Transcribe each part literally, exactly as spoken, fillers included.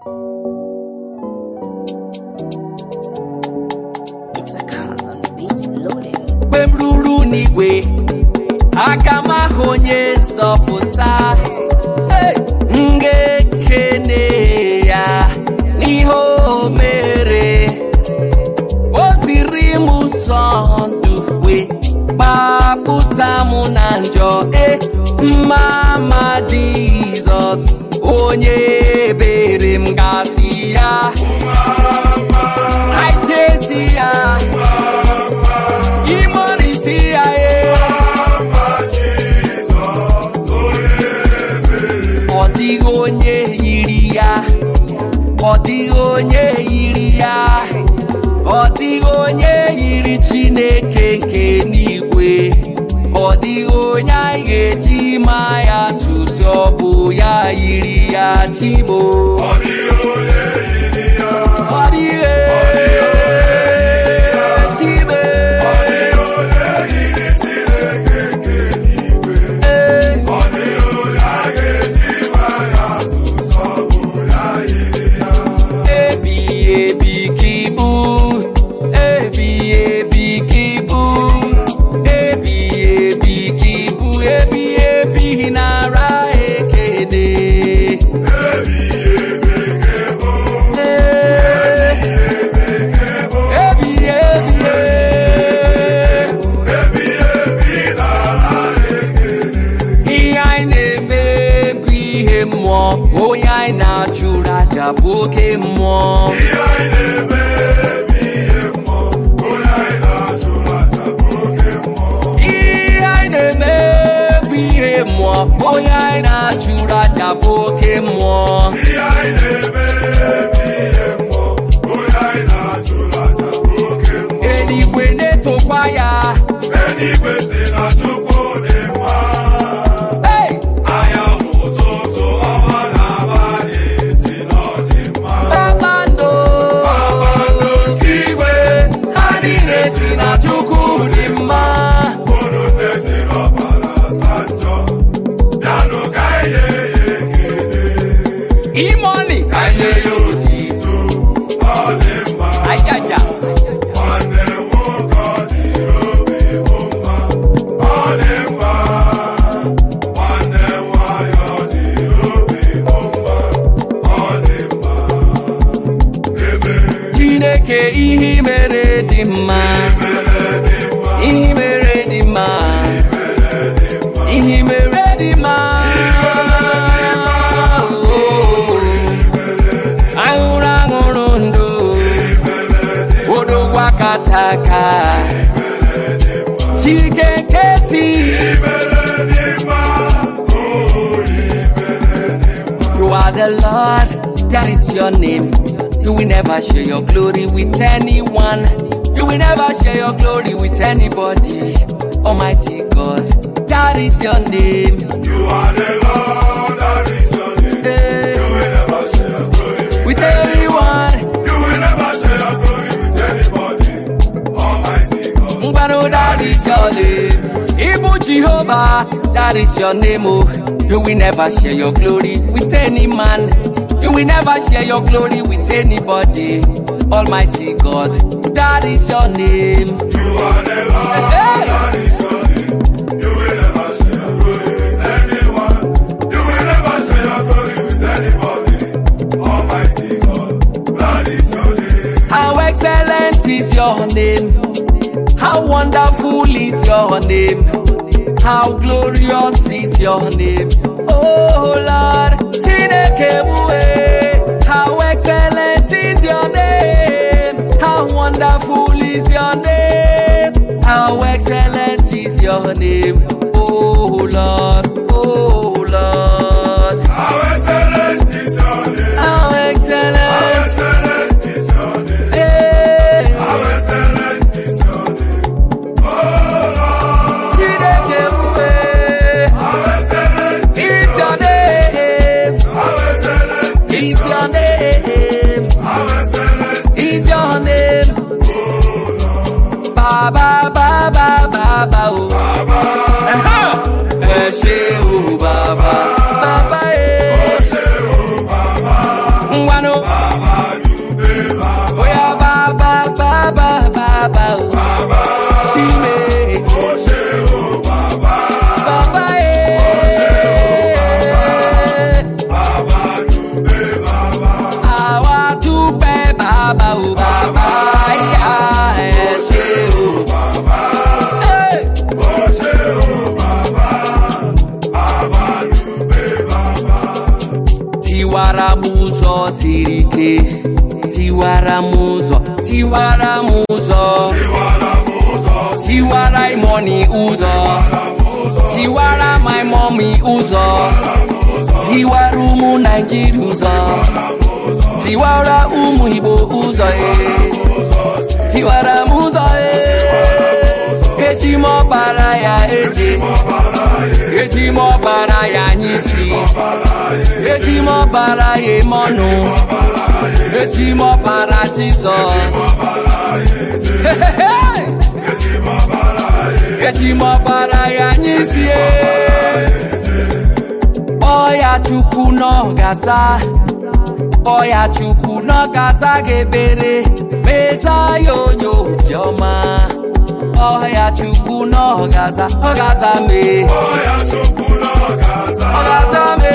It's a cause on the beats loading. Bemruru n'igwe akama honye nzọpụta ngekene ya n'ihe o mere o ziri m ụzọ ndụ wee gbapụta m na njọ e mama Jizọs onye ebere m gasị ya ai jesi ya imorisi ya e ọ dịghị onye yiri ya ọ dịghị onye yiri ya ọ dịghị onye yiri Chineke nke n'igwe ọ dịghị onye anyị ga-eji ma ya tụsi ọ bụ ya yiri ya Chimo ọ dịghị onye yiri ya ọ dịghị Chimo ọ dịghị onye yiri Chineke nke n'igwe ọ dịghị onye anyị ga-eji ma ya tụsi ọ bụ ya yiri ya ebighị ebi ka ibu ebighị ebi ka ibu ebighị ebi ka ibu ebighị ebi nara ekele ebighị ebi ka ibu ebighị ebi ebighị ebi nara ekele ihe anyị na-eme bụ ihe mmụọ onye anyị na-achụrụ aja bụ oke mmụọ ihe anyị na-eme bụ ihe mmụọ onye anyị na-achụrụ aja bụ oke mmụọ ihe anyị na-eme bụ ihe mmụọ onye anyị na-achụrụ aja bụ oke mmụọ ihe anyị na-eme bụ ihe mmụọ onye anyị na-achụrụ aja bụ oke mmụọ eluigwe na-etokwa ya eluigwe si na Chukwu dị mma anyanwụ ụtụtụ ọnwa na abalị si na ọ dị mma kpakpando kpakpando nke igwe ha niile si na Chukwu dị mma unu na-ejiri ọbara asa njọ bịanụ ka anyị nye ya ekele imoni ka anyị nye ya otito ọ dị mma ajaja nwanne m nwoke ọ dịrị obi m mma ọ dị mma nwanne m nwanyị ọ dịrị obi m mma ọ dị mma eme Chineke ihe i mere dị mma ihe i mere dị mma ihe i mere dị mma aṅụrụ aṅụrụ ndụ odogwu akataka Chike nkesi you are the Lord, that is your name. You will never share your glory with anyone. You will never share your glory with anybody. Almighty God, that is your name. You are the Lord, that is your name. Eh. You will never share your glory with, with anyone. You will never share your glory with anybody. Almighty God, Mbano, that is your name. Ibu Jehovah, that is your name. Oh, you will never share your glory with any man. You will never share your glory with anybody. Almighty God, that is your name. You are the Lord, hey. That is your name. You will never share your glory with anyone. You will never share your glory with anybody. Almighty God, that is your name. How excellent is your name. How wonderful is your name. How glorious is your name. Oh Lord, Chineke bue. How excellent is your name. How wonderful is your name. How excellent is your name. Oh Lord, oh Lord. How excellent is your name. How excellent. How excellent is your name. Hey. How excellent is your name. Oh Lord. Chineke bue. How excellent is your name. How excellent is your name. How excellent is your name. Baba, Baba, Baba, oh Baba, eh, she, oh Baba, Baba, eh, oh she, oh Baba, Wano. ụzọ siri ike, tiwara m ụzọ, tiwara m ụzọ, tiwara money ụzọ, tiwara my mommy ụzọ, tiwara ụmụ Naịjirịa ụzọ, tiwara ụmụ Igbo ụzọ, eh. Tiwara m ụzọ, eh. Eji m ọbara ya eje, eji m ọbara ya n'isi, eji m ọbara ya eme ọnụ, eji m ọbara Jizọs, eji m ọbara ya n'isi. Ọya Chukwu n'ọgaza, ọya Chukwu n'ọgaza ga-ebere, meza ya onye obiọma. Ọya Chukwu n'ọgaza, ọgaza me, ọya Chukwu n'ọgaza, ọgaza me,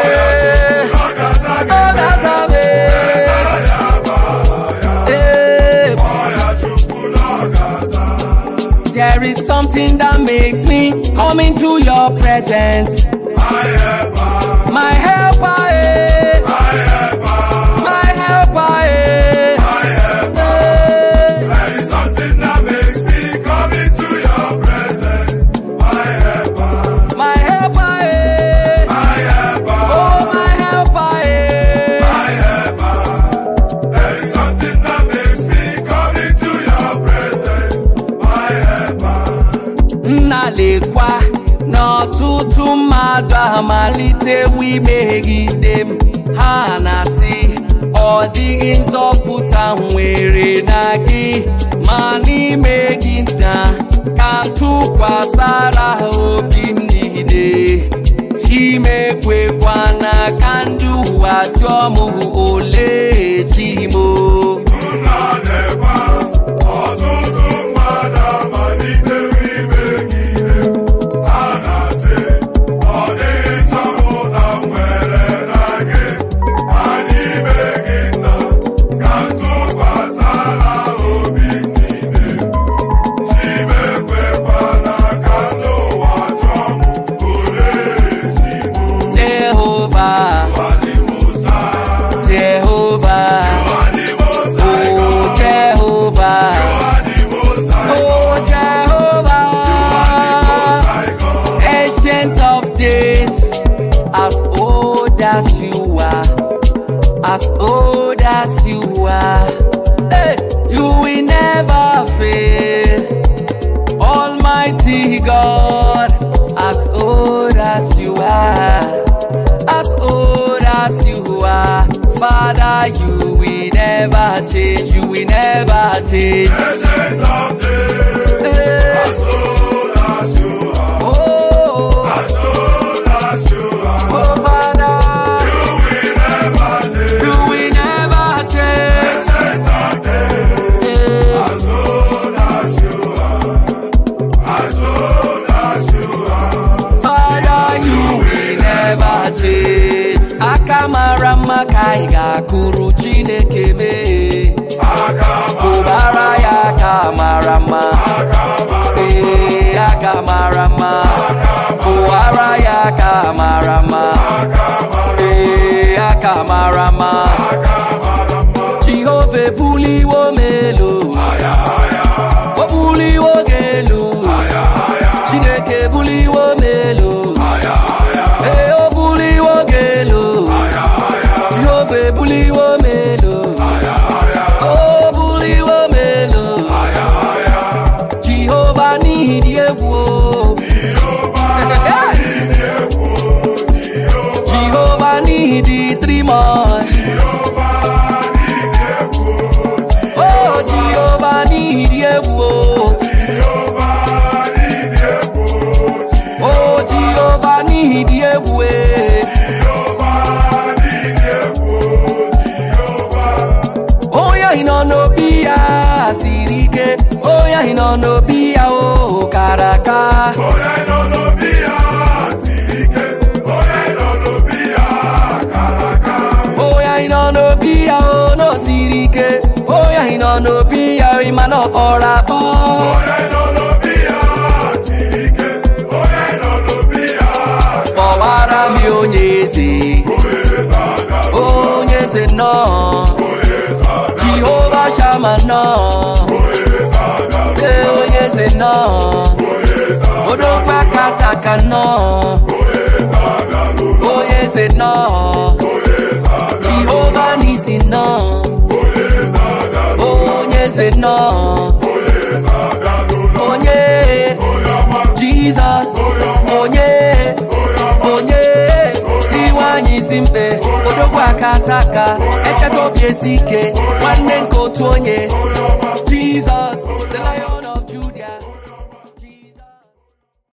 ọgaza me, ọya Chukwu n'ọgaza. There is something that makes me come into your presence. My helper, my helper, eh. My helper, my helper, eh. My helper. Eh. There is something that makes me come into your presence. My helper, my helper, eh. My helper. Oh, my helper, eh. My helper. There is something that makes me come into your presence. My helper. Nnalekwa n'ọtụtụ mmadụ amalitewo imegide m, ha na-asị ọ dịghị nzọpụta nwere na gị, ma n'ime gị na ka m tụkwasara obi m niile. Chimekwekwana ka ndị ụwa jụọ m ole chi m. As old as you are, as old as you are, hey, you will never fail. Almighty God, as old as you are, as old as you are, Father, you will never change, you will never change. Ancient of days, hey. As old as you are, oh, as old as you are. Oh, Father, you will never change, you will never change. Ancient of days, hey. As old as you are, as old as you are. Father, you will never change. Akamara makaiga kuru Chineke me, kubara ya kamarama, eh akamarama, kubara ya kamarama, eh akamarama. Jehovah buli wo melo, wo buli wo gelu, Chineke buli wo melo, eh o buli wo gelu. Jehovah buli wo melo, oh buli wo melo. Jehovah ni diegwo, Jehovah ni di three months, oh Jehovah ni diegwo, oh Jehovah ni diegwo. Ino no biya sirike, oya ino no biya o karaka. Oya ino no biya sirike, oya ino no biya karaka. Oya ino no biya o no sirike, oya ino no biya imano orabo. Oya ino no biya sirike, oya ino no biya. Owara mi onyezi, onyezi say no. Jehovah Shammah no. Hey, oh yes say no. Odogwa Kataka no. Oh yes say no. Jehovah Nisi no. Oh yes say no. Oh yeah. Jesus. Oh yeah. Oh yeah. Iwanyi simpe. Odogwa Kataka. Eche tobi esike. Nwanne nke otu onye.